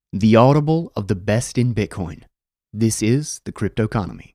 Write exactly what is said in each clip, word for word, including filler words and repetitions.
the audible of the best in Bitcoin. This is the Crypto Economy.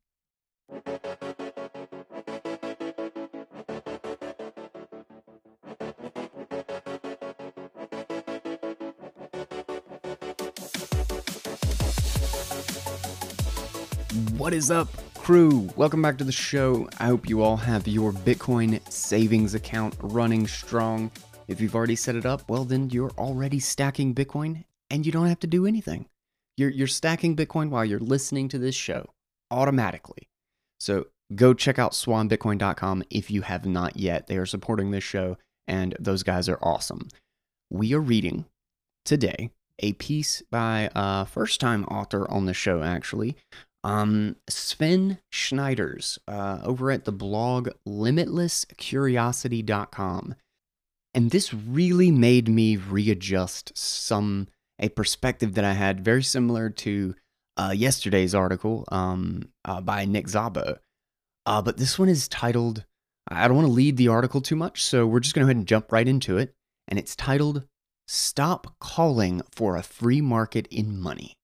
What is up, crew? Welcome back to the show. I hope you all have your Bitcoin savings account running strong. If you've already set it up, well, then you're already stacking Bitcoin and you don't have to do anything. You're, you're stacking Bitcoin while you're listening to this show automatically. So go check out swan bitcoin dot com if you have not yet. They are supporting this show and those guys are awesome. We are reading today a piece by a first-time author on the show, actually. Um, Sven Schneiders, uh, over at the blog limitless curiosity dot com. And this really made me readjust some, a perspective that I had very similar to uh, yesterday's article um, uh, by Nick Szabo. Uh, but this one is titled, I don't want to lead the article too much, so we're just going to go ahead and jump right into it. And it's titled, Stop Calling for a Free Market in Money.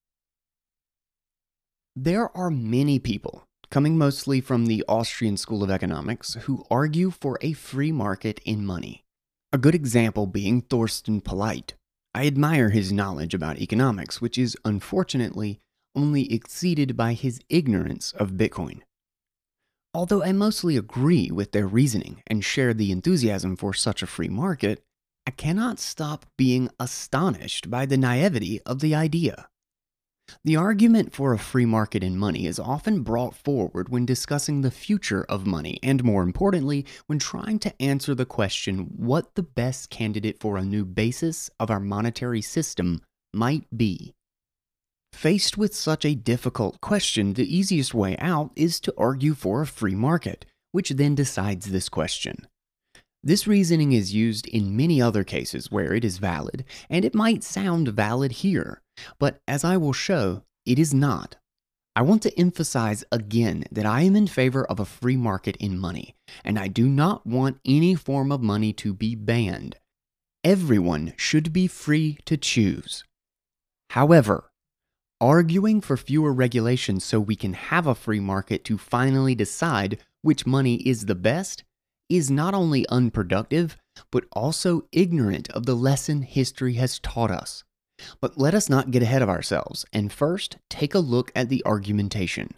There are many people, coming mostly from the Austrian School of Economics, who argue for a free market in money. A good example being Thorsten Polleit. I admire his knowledge about economics, which is unfortunately only exceeded by his ignorance of Bitcoin. Although I mostly agree with their reasoning and share the enthusiasm for such a free market, I cannot stop being astonished by the naivety of the idea. The argument for a free market in money is often brought forward when discussing the future of money and, more importantly, when trying to answer the question what the best candidate for a new basis of our monetary system might be. Faced with such a difficult question, the easiest way out is to argue for a free market, which then decides this question. This reasoning is used in many other cases where it is valid, and it might sound valid here, but as I will show, it is not. I want to emphasize again that I am in favor of a free market in money, and I do not want any form of money to be banned. Everyone should be free to choose. However, arguing for fewer regulations so we can have a free market to finally decide which money is the best is not only unproductive, but also ignorant of the lesson history has taught us. But let us not get ahead of ourselves, and first take a look at the argumentation.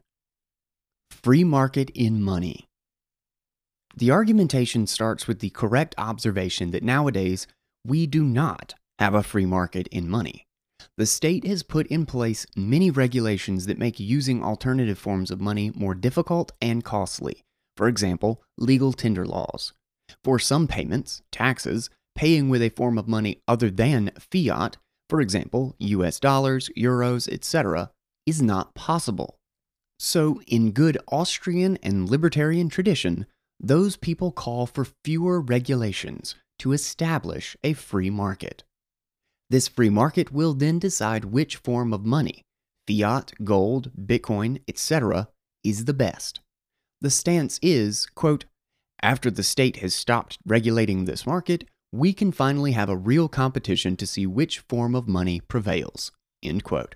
Free market in money. The argumentation starts with the correct observation that nowadays we do not have a free market in money. The state has put in place many regulations that make using alternative forms of money more difficult and costly. For example, legal tender laws. For some payments, taxes, paying with a form of money other than fiat, for example, U S dollars, euros, et cetera, is not possible. So, in good Austrian and libertarian tradition, those people call for fewer regulations to establish a free market. This free market will then decide which form of money, fiat, gold, Bitcoin, et cetera, is the best. The stance is, quote, after the state has stopped regulating this market, we can finally have a real competition to see which form of money prevails, end quote.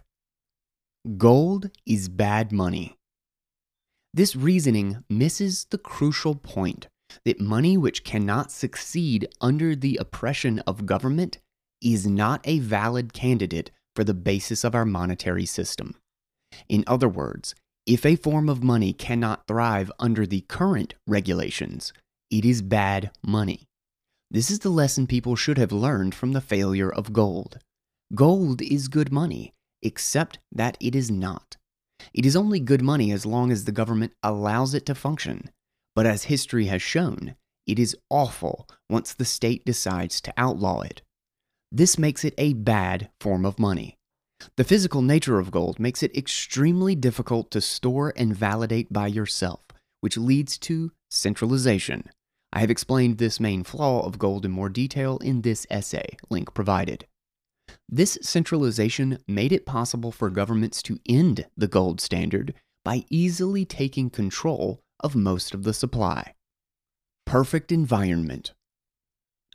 Gold is bad money. This reasoning misses the crucial point that money which cannot succeed under the oppression of government is not a valid candidate for the basis of our monetary system. In other words, if a form of money cannot thrive under the current regulations, it is bad money. This is the lesson people should have learned from the failure of gold. Gold is good money, except that it is not. It is only good money as long as the government allows it to function. But as history has shown, it is awful once the state decides to outlaw it. This makes it a bad form of money. The physical nature of gold makes it extremely difficult to store and validate by yourself, which leads to centralization. I have explained this main flaw of gold in more detail in this essay, link provided. This centralization made it possible for governments to end the gold standard by easily taking control of most of the supply. Perfect environment.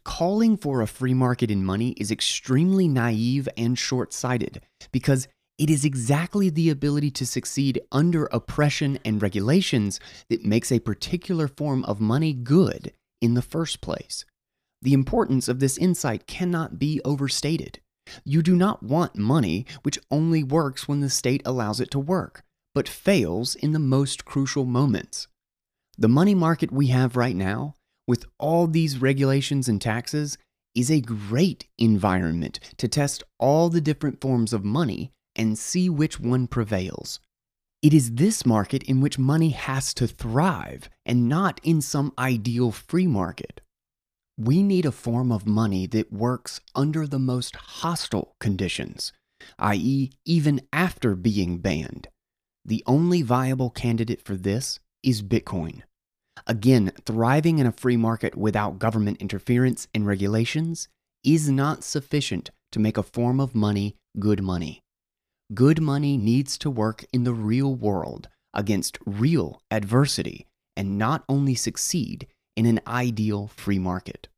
Calling for a free market in money is extremely naive and short-sighted because it is exactly the ability to succeed under oppression and regulations that makes a particular form of money good in the first place. The importance of this insight cannot be overstated. You do not want money which only works when the state allows it to work, but fails in the most crucial moments. The money market we have right now, with all these regulations and taxes, is a great environment to test all the different forms of money and see which one prevails. It is this market in which money has to thrive and not in some ideal free market. We need a form of money that works under the most hostile conditions, that is, even after being banned. The only viable candidate for this is Bitcoin. Again, thriving in a free market without government interference and regulations is not sufficient to make a form of money good money. Good money needs to work in the real world against real adversity and not only succeed in an ideal free market.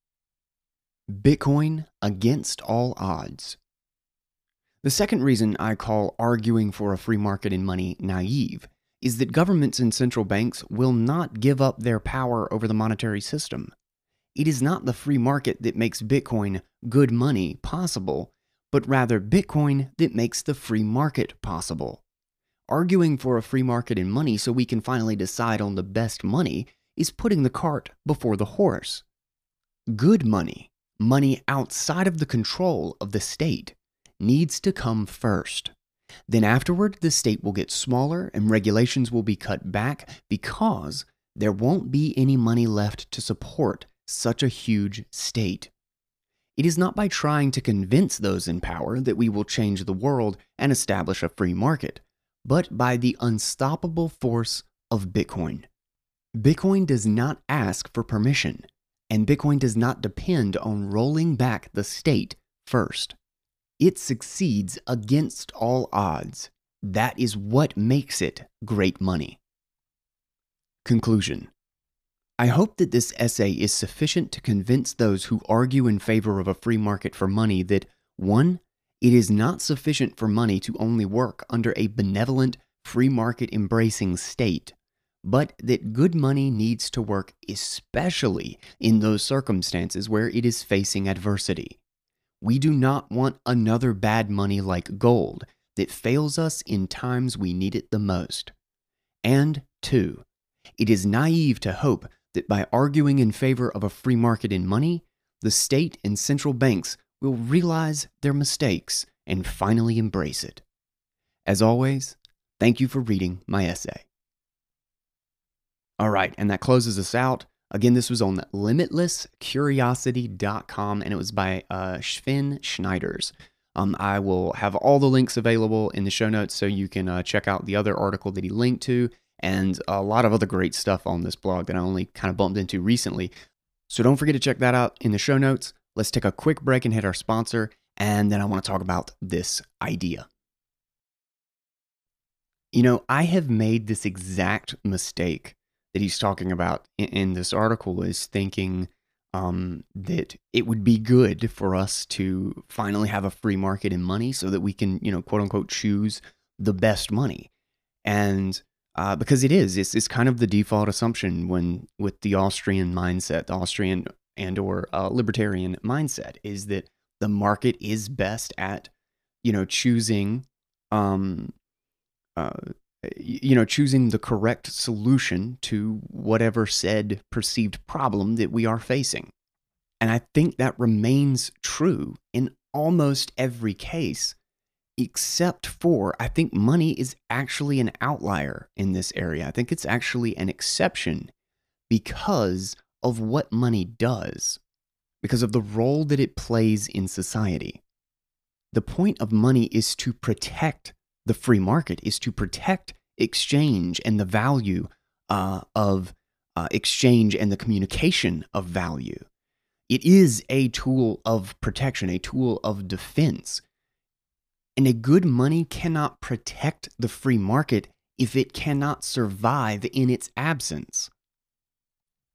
Bitcoin against all odds. The second reason I call arguing for a free market in money naive is that governments and central banks will not give up their power over the monetary system. It is not the free market that makes Bitcoin good money possible, but rather Bitcoin that makes the free market possible. Arguing for a free market in money so we can finally decide on the best money is putting the cart before the horse. Good money, money outside of the control of the state, needs to come first. Then afterward, the state will get smaller and regulations will be cut back because there won't be any money left to support such a huge state. It is not by trying to convince those in power that we will change the world and establish a free market, but by the unstoppable force of Bitcoin. Bitcoin does not ask for permission, and Bitcoin does not depend on rolling back the state first. It succeeds against all odds. That is what makes it great money. Conclusion. I hope that this essay is sufficient to convince those who argue in favor of a free market for money that, one, it is not sufficient for money to only work under a benevolent, free market embracing state, but that good money needs to work especially in those circumstances where it is facing adversity. We do not want another bad money like gold that fails us in times we need it the most. And two, it is naive to hope that by arguing in favor of a free market in money, the state and central banks will realize their mistakes and finally embrace it. As always, thank you for reading my essay. All right, and that closes us out. Again, this was on limitless curiosity dot com, and it was by uh, Sven Schneiders. Um, I will have all the links available in the show notes so you can uh, check out the other article that he linked to and a lot of other great stuff on this blog that I only kind of bumped into recently. So don't forget to check that out in the show notes. Let's take a quick break and hit our sponsor, and then I want to talk about this idea. You know, I have made this exact mistake that he's talking about in, in this article, is thinking um, that it would be good for us to finally have a free market in money so that we can, you know, quote unquote, choose the best money. And uh, because it is, it's, it's kind of the default assumption when with the Austrian mindset, the Austrian and or uh, libertarian mindset, is that the market is best at, you know, choosing, um, uh, you know, choosing the correct solution to whatever said perceived problem that we are facing. And I think that remains true in almost every case, except for, I think money is actually an outlier in this area. I think it's actually an exception because of what money does, because of the role that it plays in society. The point of money is to protect the free market, is to protect exchange and the value uh, of uh, exchange and the communication of value. It is a tool of protection, a tool of defense. And a good money cannot protect the free market if it cannot survive in its absence.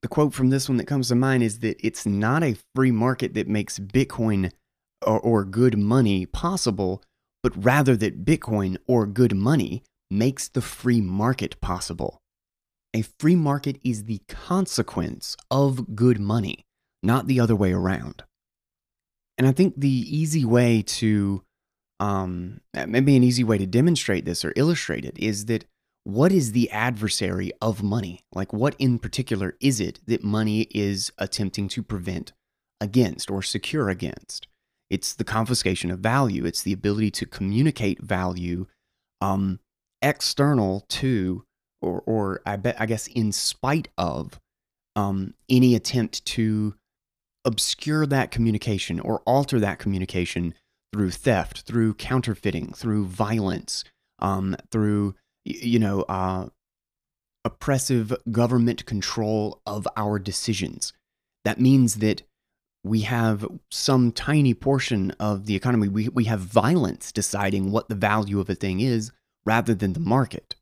The quote from this one that comes to mind is that it's not a free market that makes Bitcoin or, or good money possible, but rather that Bitcoin or good money makes the free market possible. A free market is the consequence of good money, not the other way around. And I think the easy way to, um, maybe an easy way to demonstrate this or illustrate it is that what is the adversary of money? Like, what in particular is it that money is attempting to prevent against or secure against? It's the confiscation of value. It's the ability to communicate value um, external to, or, or I bet, I guess, in spite of um, any attempt to obscure that communication or alter that communication through theft, through counterfeiting, through violence, um, through you know, uh, oppressive government control of our decisions. That means that we have some tiny portion of the economy, we, we have violence deciding what the value of a thing is rather than the market.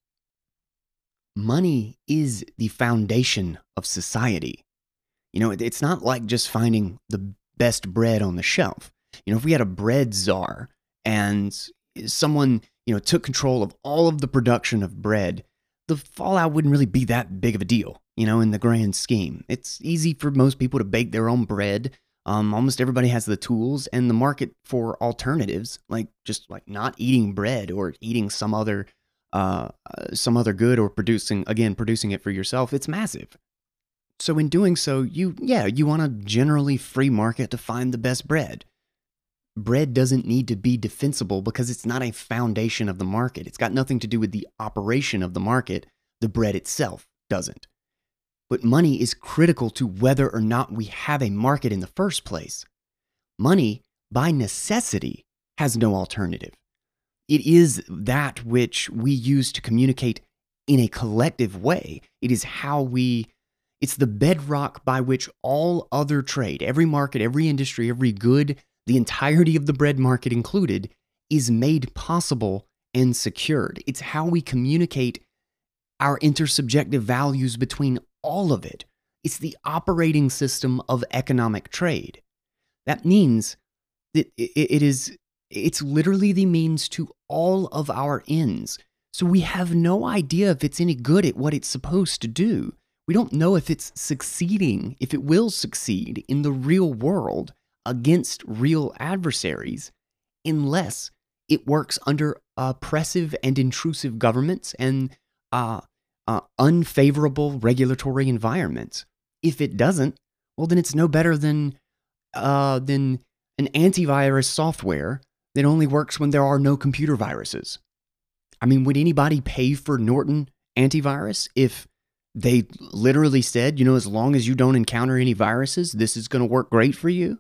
Money is the foundation of society. You know, it, it's not like just finding the best bread on the shelf. You know, if we had a bread czar and someone you know, took control of all of the production of bread, the fallout wouldn't really be that big of a deal, you know, in the grand scheme. It's easy for most people to bake their own bread. Um, almost everybody has the tools, and the market for alternatives, like just like not eating bread or eating some other, uh, uh, some other good or producing, again, producing it for yourself, it's massive. So in doing so, you, yeah, you want a generally free market to find the best bread. Bread doesn't need to be defensible because it's not a foundation of the market. It's got nothing to do with the operation of the market. The bread itself doesn't. But money is critical to whether or not we have a market in the first place. Money, by necessity, has no alternative. It is that which we use to communicate in a collective way. It is how we, it's the bedrock by which all other trade, every market, every industry, every good, the entirety of the bread market included, is made possible and secured. It's how we communicate our intersubjective values between all of it. It's the operating system of economic trade. That means that it is, it's literally the means to all of our ends. So we have no idea if it's any good at what it's supposed to do. We don't know if it's succeeding, if it will succeed in the real world against real adversaries, unless it works under oppressive and intrusive governments and uh, uh, unfavorable regulatory environments. If it doesn't, well, then it's no better than uh, than an antivirus software that only works when there are no computer viruses. I mean, would anybody pay for Norton antivirus if they literally said, you know, as long as you don't encounter any viruses, this is going to work great for you?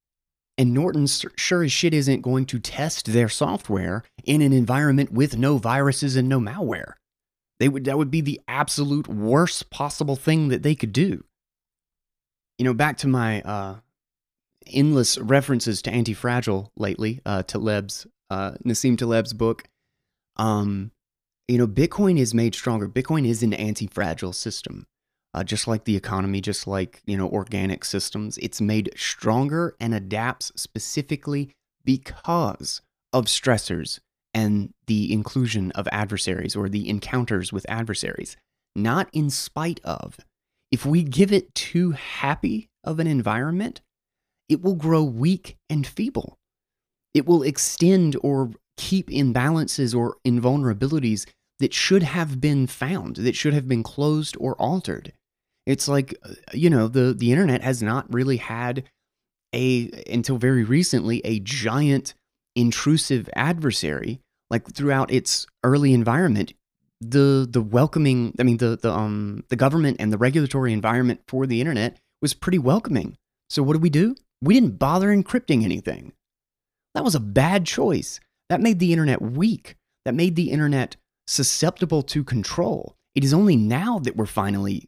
And Norton sure as shit isn't going to test their software in an environment with no viruses and no malware. They would, that would be the absolute worst possible thing that they could do. You know, back to my uh, endless references to Anti-Fragile lately, uh, Taleb's, uh, Nassim Taleb's book. Um, you know, Bitcoin is made stronger. Bitcoin is an anti-fragile system. Uh, just like the economy, just like, you know, organic systems, it's made stronger and adapts specifically because of stressors and the inclusion of adversaries or the encounters with adversaries, not in spite of. If we give it too happy of an environment, it will grow weak and feeble. It will extend or keep imbalances or invulnerabilities that should have been found, that should have been closed or altered. It's like, you know, the, the internet has not really had a, until very recently, a giant intrusive adversary. Like throughout its early environment, the the welcoming, I mean, the the um the government and the regulatory environment for the internet was pretty welcoming. So what did we do? We didn't bother encrypting anything. That was a bad choice. That made the internet weak. That made the internet susceptible to control. It is only now that we're finally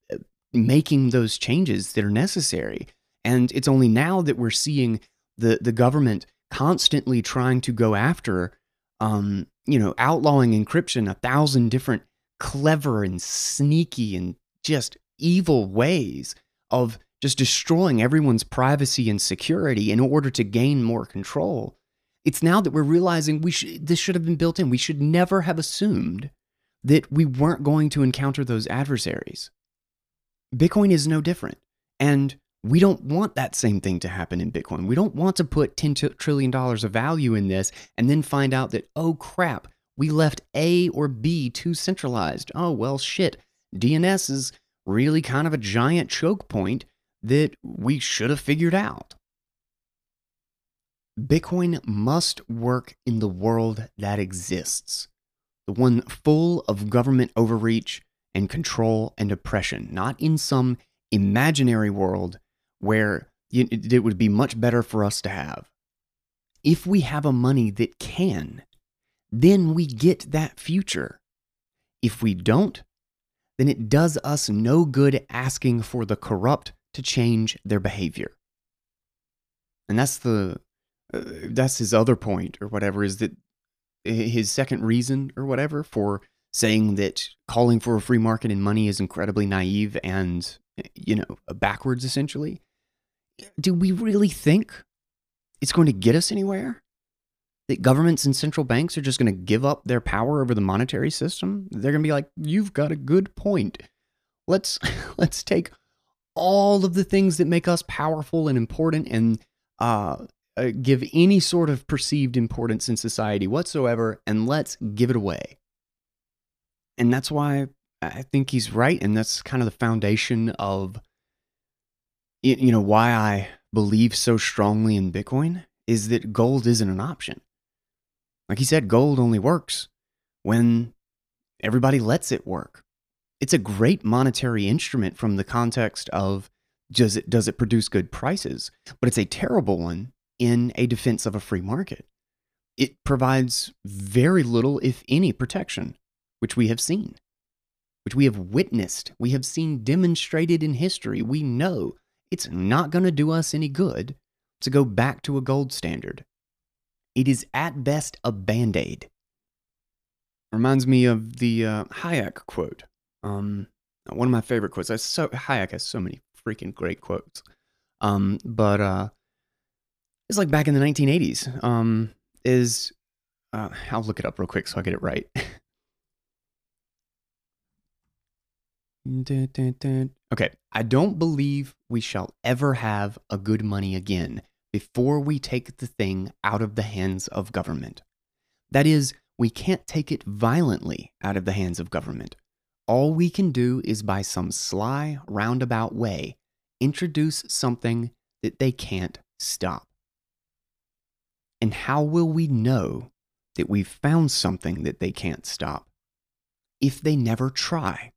making those changes that are necessary. And it's only now that we're seeing the, the government constantly trying to go after, um, you know, outlawing encryption, a thousand different clever and sneaky and just evil ways of just destroying everyone's privacy and security in order to gain more control. It's now that we're realizing we should, this should have been built in. We should never have assumed that we weren't going to encounter those adversaries. Bitcoin is no different. And we don't want that same thing to happen in Bitcoin. We don't want to put ten trillion dollars of value in this and then find out that, oh crap, we left A or B too centralized. Oh, well, shit. D N S is really kind of a giant choke point that we should have figured out. Bitcoin must work in the world that exists, the one full of government overreach and control and oppression, not in some imaginary world where it would be much better for us to have. If we have a money that can, then we get that future. If we don't, then it does us no good asking for the corrupt to change their behavior. And that's the uh, that's his other point or whatever, is that his second reason or whatever for saying that calling for a free market in money is incredibly naive and, you know, backwards essentially. Do we really think it's going to get us anywhere? That governments and central banks are just going to give up their power over the monetary system? They're going to be like, you've got a good point. Let's let's take all of the things that make us powerful and important and uh, uh, give any sort of perceived importance in society whatsoever, and let's give it away. And that's why I think he's right, and that's kind of the foundation of, you know, why I believe so strongly in Bitcoin, is that gold isn't an option. Like he said, gold only works when everybody lets it work. It's a great monetary instrument from the context of does it, does it produce good prices? But it's a terrible one in a defense of a free market. It provides very little, if any, protection, which we have seen, which we have witnessed, we have seen demonstrated in history. We know it's not going to do us any good to go back to a gold standard. It is at best a band-aid. Reminds me of the uh, Hayek quote. Um, one of my favorite quotes. I so Hayek has so many freaking great quotes. Um, but uh, it's like back in the nineteen eighties. Um, is uh, I'll look it up real quick so I get it right. Okay, I don't believe we shall ever have a good money again before we take the thing out of the hands of government. That is, we can't take it violently out of the hands of government. All we can do is by some sly, roundabout way, introduce something that they can't stop. And how will we know that we've found something that they can't stop? If they never try.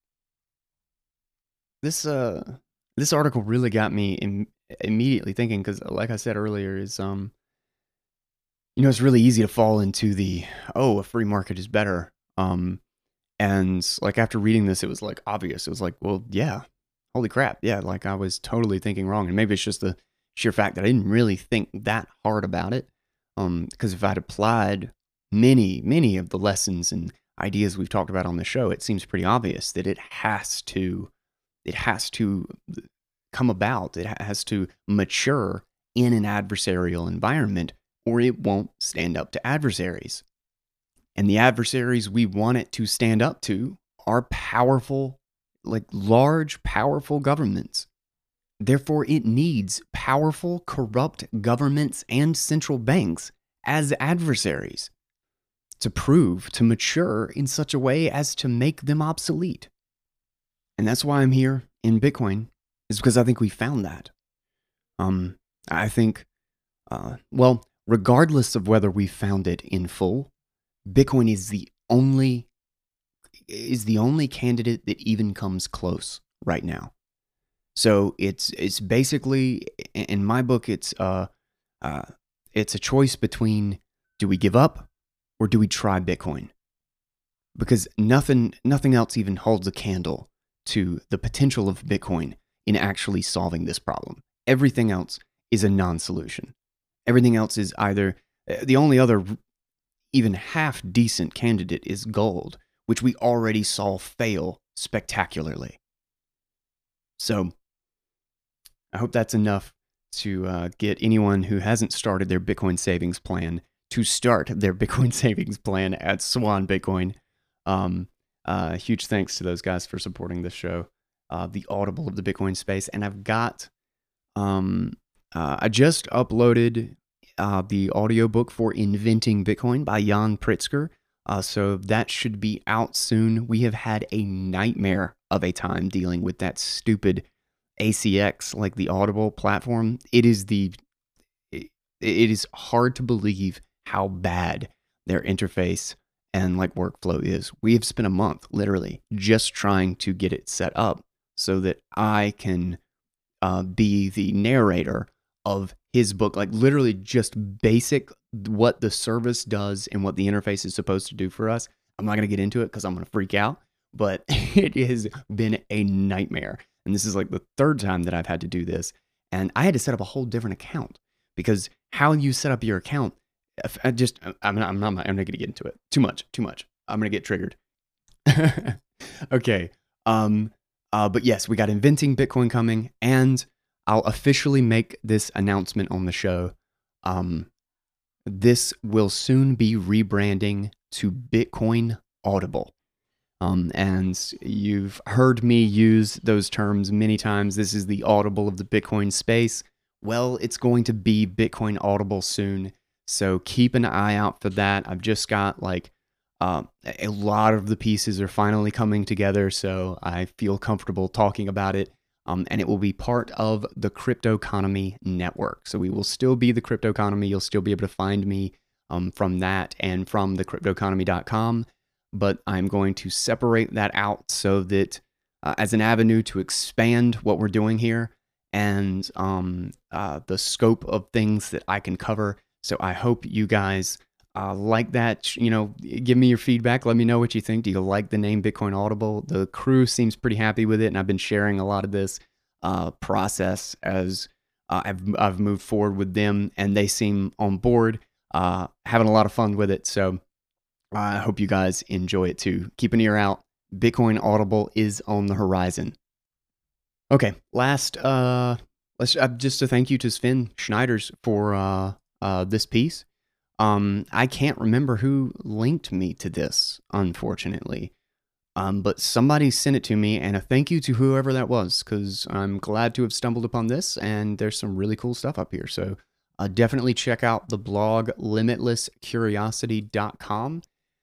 This uh, this article really got me im- immediately thinking, because like I said earlier, is um, you know, it's really easy to fall into the, oh, a free market is better. Um, and like after reading this, it was like obvious. It was like, well, yeah, holy crap, yeah, like I was totally thinking wrong. And maybe it's just the sheer fact that I didn't really think that hard about it. Um, because if I'd applied many, many of the lessons and ideas we've talked about on the show, it seems pretty obvious that it has to. It has to come about. It has to mature in an adversarial environment, or it won't stand up to adversaries. And the adversaries we want it to stand up to are powerful, like large, powerful governments. Therefore, it needs powerful, corrupt governments and central banks as adversaries to prove, to mature in such a way as to make them obsolete. And that's why I'm here in Bitcoin, is because I think we found that. Um, I think, uh, well, regardless of whether we found it in full, Bitcoin is the only is the only candidate that even comes close right now. So it's it's basically, in my book, it's uh, uh, it's a choice between, do we give up or do we try Bitcoin? Because nothing nothing else even holds a candle to the potential of Bitcoin in actually solving this problem. Everything else is a non-solution. Everything else is either, the only other even half-decent candidate is gold, which we already saw fail spectacularly. So I hope that's enough to uh, get anyone who hasn't started their Bitcoin savings plan to start their Bitcoin savings plan at Swan Bitcoin. Um, uh, huge thanks to those guys for supporting this show, uh, the Audible of the Bitcoin space. And I've got, um, uh, I just uploaded uh, the audiobook for Inventing Bitcoin by Jan Pritzker. Uh, so that should be out soon. We have had a nightmare of a time dealing with that stupid A C X, like the Audible platform. It is the, it, it is hard to believe how bad their interface and like workflow is. We have spent a month literally just trying to get it set up so that I can uh, be the narrator of his book, like literally just basic what the service does and what the interface is supposed to do for us. I'm not going to get into it because I'm going to freak out, but it has been a nightmare. And this is like the third time that I've had to do this. And I had to set up a whole different account because how you set up your account, I just, I'm not, I'm not, I'm not going to get into it. Too much, too much. I'm going to get triggered. Okay. Um, uh, but yes, we got Inventing Bitcoin coming, and I'll officially make this announcement on the show. Um, this will soon be rebranding to Bitcoin Audible. Um, and you've heard me use those terms many times. This is the Audible of the Bitcoin space. Well, it's going to be Bitcoin Audible soon. So keep an eye out for that. I've just got like uh, a lot of the pieces are finally coming together. So I feel comfortable talking about it. Um, and it will be part of the Cryptoconomy Network. So we will still be the Cryptoconomy. You'll still be able to find me um, from that and from the cryptoconomy dot com. But I'm going to separate that out so that uh, as an avenue to expand what we're doing here and um, uh, the scope of things that I can cover. So I hope you guys uh, like that. You know, give me your feedback. Let me know what you think. Do you like the name Bitcoin Audible? The crew seems pretty happy with it, and I've been sharing a lot of this uh, process as uh, I've I've moved forward with them, and they seem on board, uh, having a lot of fun with it. So I hope you guys enjoy it too. Keep an ear out. Bitcoin Audible is on the horizon. Okay, last, uh, let's uh, just a thank you to Sven Schneiders for uh, uh, this piece. Um, I can't remember who linked me to this, unfortunately. Um, but somebody sent it to me, and a thank you to whoever that was, because I'm glad to have stumbled upon this, and there's some really cool stuff up here. So uh, definitely check out the blog limitless curiosity dot com.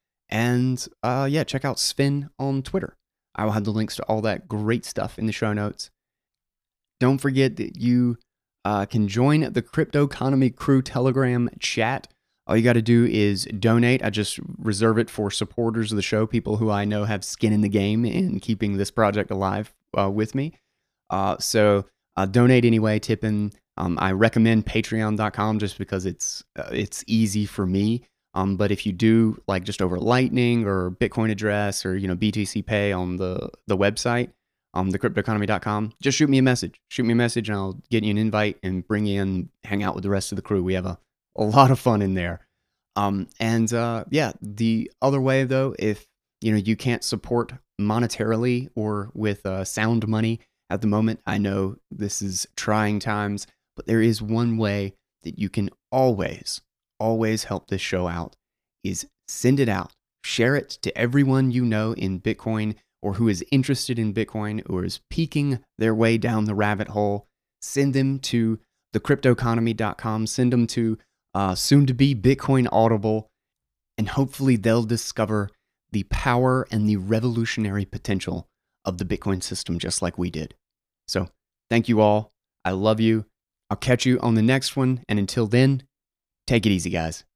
And uh, yeah, check out Sven on Twitter. I will have the links to all that great stuff in the show notes. Don't forget that you uh, can join the Cryptoconomy Crew Telegram chat. All you got to do is donate. I just reserve it for supporters of the show, people who I know have skin in the game in keeping this project alive uh, with me. Uh, so uh, donate anyway, tip in. Um, I recommend patreon dot com just because it's uh, it's easy for me. Um, but if you do like just over Lightning or Bitcoin Address or, you know, B T C Pay on the, the website, um, the cryptoconomy dot com, just shoot me a message. Shoot me a message and I'll get you an invite and bring you in, hang out with the rest of the crew. We have a, a lot of fun in there. Um, and uh, yeah, the other way though, if, you know, you can't support monetarily or with uh, sound money at the moment, I know this is trying times, but there is one way that you can always always help this show out is send it out. Share it to everyone you know in Bitcoin or who is interested in Bitcoin or is peeking their way down the rabbit hole. Send them to the cryptoconomy dot com. Send them to uh, soon to be Bitcoin Audible, and hopefully they'll discover the power and the revolutionary potential of the Bitcoin system just like we did. So thank you all. I love you. I'll catch you on the next one. And until then, take it easy, guys.